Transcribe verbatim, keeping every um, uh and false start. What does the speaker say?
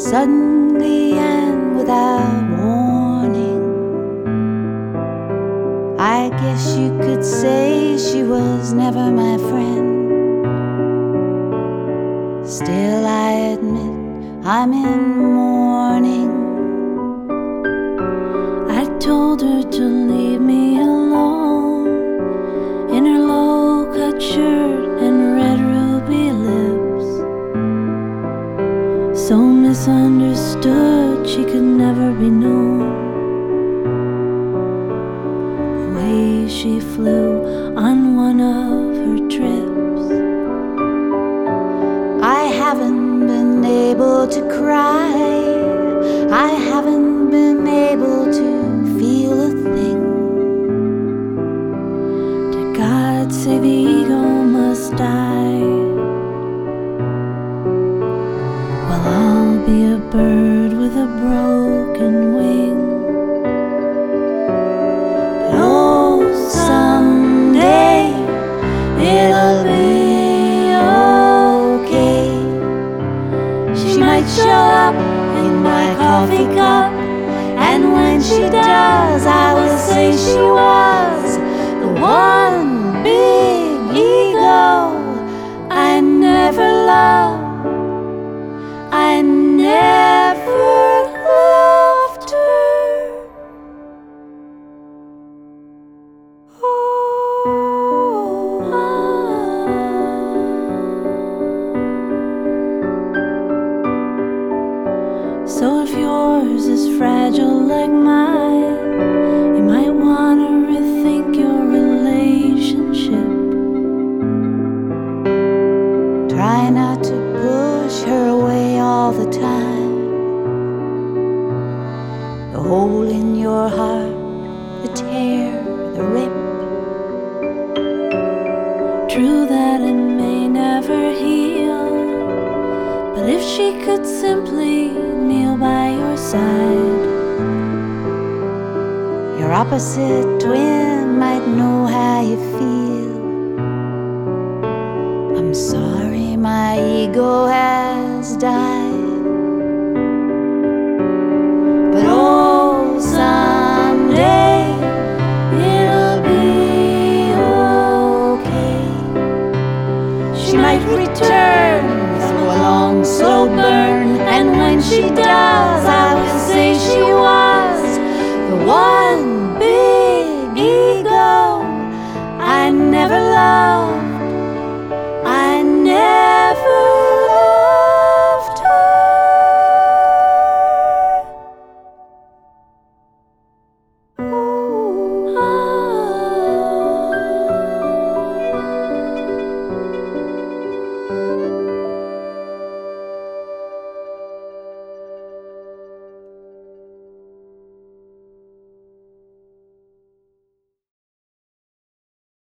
suddenly and without warning. I guess you could say she was never my friend. Still, I admit I'm in mourning. I told her to leave me alone in her low-cut shirt and red ruby lips. So misunderstood she could never be known. The way she flew on one of her trips. I haven't been able to cry. I haven't been able to feel a thing. To God say the ego must die. Well, I'll be a bird with a broken wing. But oh, someday it'll be okay. She might show up in my coffee cup, and when she does, I will say she was the one big ego I never loved. I never loved her. Oh, ah. So if yours is fragile like mine, you might want to rethink your relationship. Try not to push her away all the time. The hole in your heart, the tear, the rip. True that it may never heal, but if she could simply kneel by your side, your opposite twin might know how you feel. I'm sorry my ego has died, but oh, someday it'll be okay. She might return from a long, slow burn, and when she does, I will say she was the one